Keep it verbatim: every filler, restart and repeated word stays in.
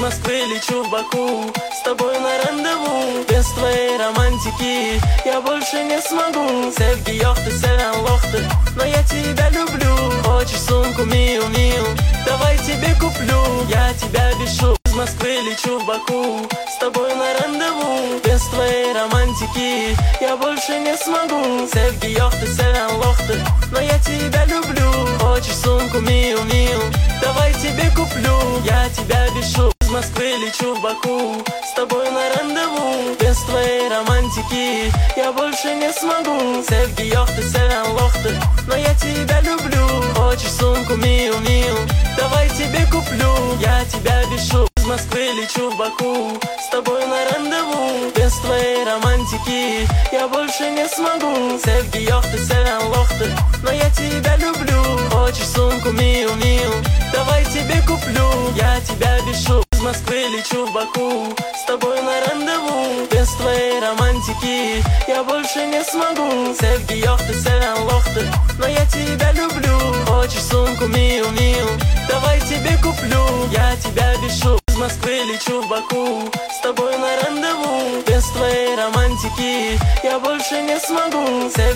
Москвы лечу в Баку, с тобой на рандеву. Без твоей романтики я больше не смогу. Sevgi yoktu, seven yoktu, но я тебя люблю. Хочешь сумку Миу Миу, давай тебе куплю. Я тебя бешу. Из Москвы лечу в Баку, с тобой на рандеву. Без твоей романтики я больше не смогу. Sevgi yoktu, seven yoktu, но я тебя люблю. Хочешь сумку Миу Миу, давай тебе куплю. Я тебя бешу. Из Москвы лечу в Баку, с тобой на рандеву. Без твоей романтики я больше не смогу. Sevgi yoktu, seven yoktu, но я тебя люблю. Хочешь сумку Миу Миу, давай тебе куплю. Я тебя бешу. Из Москвы лечу в Баку, с тобой на рандеву. Без твоей романтики я больше не смогу. Sevgi yoktu, seven yoktu, но я тебя люблю. Хочешь сумку Миу Миу, давай тебе куплю. Я тебя бешу. Из Москвы лечу в Баку, с тобой на рандеву. Без твоей романтики я больше не смогу. Sevgi yoktu, seven yoktu, но я тебя люблю. Хочешь сумку Миу Миу, давай тебе куплю. Я тебя бешу. Из Москвы лечу в Баку, с тобой на рандеву. Без твоей романтики я больше не смогу.